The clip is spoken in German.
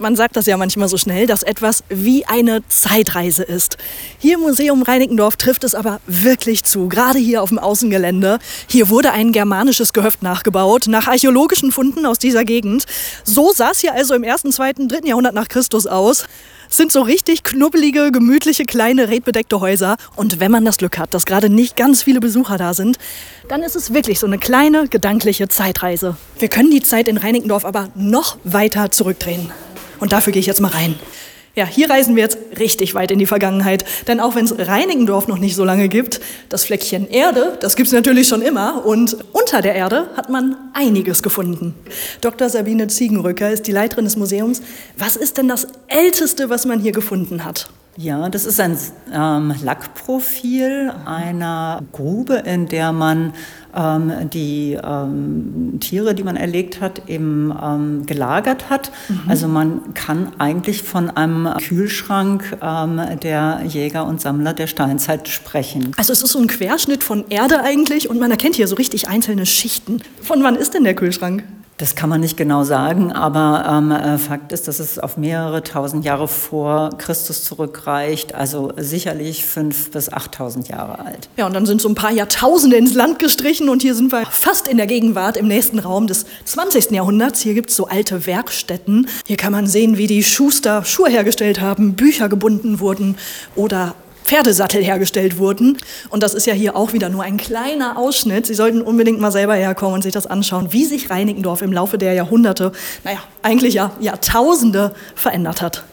Man sagt das ja manchmal so schnell, dass etwas wie eine Zeitreise ist. Hier im Museum Reinickendorf trifft es aber wirklich zu, gerade hier auf dem Außengelände. Hier wurde ein germanisches Gehöft nachgebaut, nach archäologischen Funden aus dieser Gegend. So sah es hier also im 1., 2., 3. Jahrhundert nach Christus aus. Es sind so richtig knubbelige, gemütliche, kleine, redbedeckte Häuser. Und wenn man das Glück hat, dass gerade nicht ganz viele Besucher da sind, dann ist es wirklich so eine kleine, gedankliche Zeitreise. Wir können die Zeit in Reinickendorf aber noch weiter zurückdrehen. Und dafür gehe ich jetzt mal rein. Ja, hier reisen wir jetzt richtig weit in die Vergangenheit. Denn auch wenn es Reinickendorf noch nicht so lange gibt, das Fleckchen Erde, das gibt es natürlich schon immer. Und unter der Erde hat man einiges gefunden. Dr. Sabine Ziegenrücker ist die Leiterin des Museums. Was ist denn das Älteste, was man hier gefunden hat? Ja, das ist ein Lackprofil einer Grube, in der man die Tiere, die man erlegt hat, eben gelagert hat. Also man kann eigentlich von einem Kühlschrank der Jäger und Sammler der Steinzeit sprechen. Also es ist so ein Querschnitt von Erde eigentlich und man erkennt hier so richtig einzelne Schichten. Von wann ist denn der Kühlschrank? Das kann man nicht genau sagen, aber Fakt ist, dass es auf mehrere tausend Jahre vor Christus zurückreicht, also sicherlich 5.000 bis 8.000 Jahre alt. Ja, und dann sind so ein paar Jahrtausende ins Land gestrichen und hier sind wir fast in der Gegenwart im nächsten Raum des 20. Jahrhunderts. Hier gibt es so alte Werkstätten. Hier kann man sehen, wie die Schuster Schuhe hergestellt haben, Bücher gebunden wurden oder Pferdesattel hergestellt wurden. Und das ist ja hier auch wieder nur ein kleiner Ausschnitt. Sie sollten unbedingt mal selber herkommen und sich das anschauen, wie sich Reinickendorf im Laufe der Jahrhunderte, eigentlich ja Jahrtausende verändert hat.